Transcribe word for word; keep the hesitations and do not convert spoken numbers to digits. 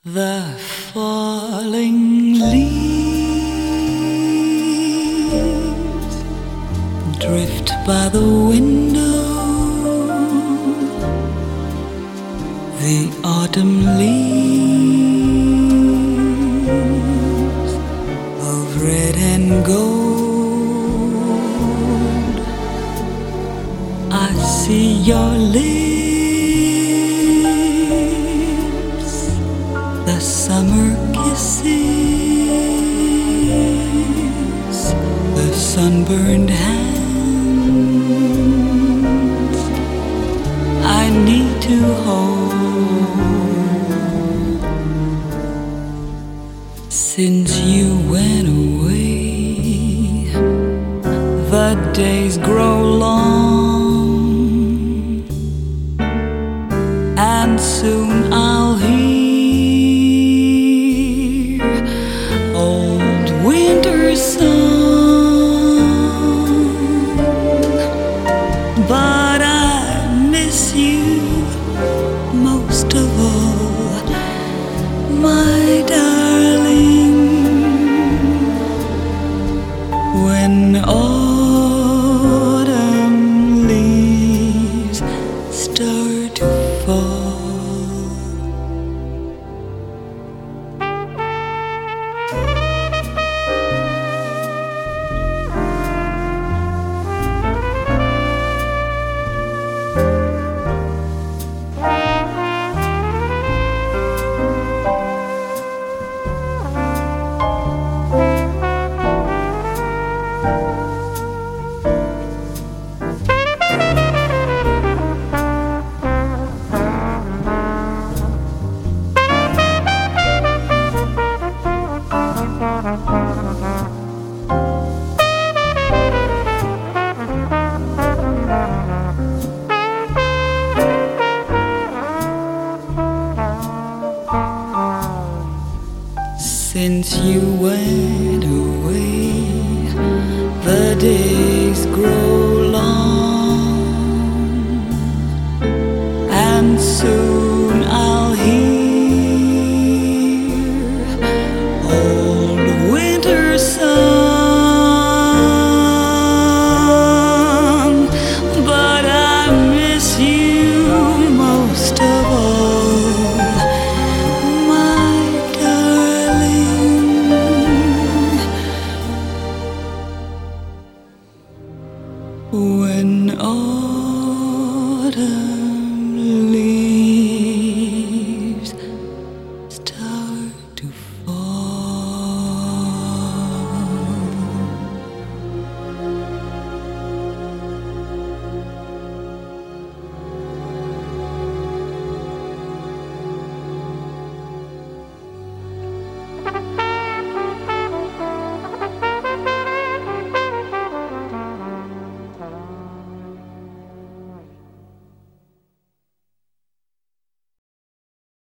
The falling leaves drift by the window. The autumn leaves of red and gold. I see your lips, the summer kisses, the sunburned hands I need to hold. Since you went away, the days grow long, and soon I'll hear old winter's song. But I miss you most of all, my darling. When autumn leaves start to fall. Since you went away, the days grow long, and soon